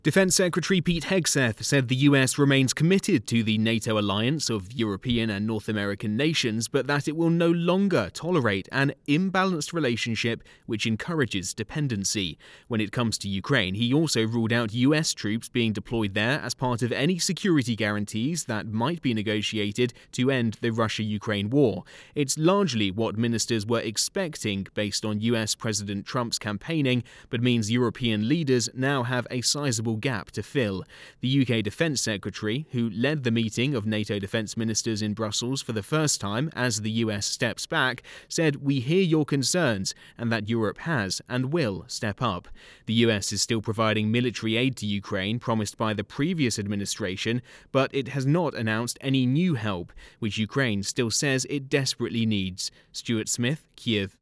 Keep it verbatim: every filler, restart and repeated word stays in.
Defense Secretary Pete Hegseth said the U S remains committed to the NATO alliance of European and North American nations, but that it will no longer tolerate an imbalanced relationship which encourages dependency. When it comes to Ukraine, he also ruled out U S troops being deployed there as part of any security guarantees that might be negotiated to end the Russia-Ukraine war. It's largely what ministers were expecting based on U S President Trump's campaigning, but means European leaders now have a sizable gap to fill. The U K Defence Secretary, who led the meeting of NATO defence ministers in Brussels for the first time as the U S steps back, said, "We hear your concerns," and that Europe has and will step up. The U S is still providing military aid to Ukraine promised by the previous administration, but it has not announced any new help, which Ukraine still says it desperately needs. Stuart Smith, Kyiv.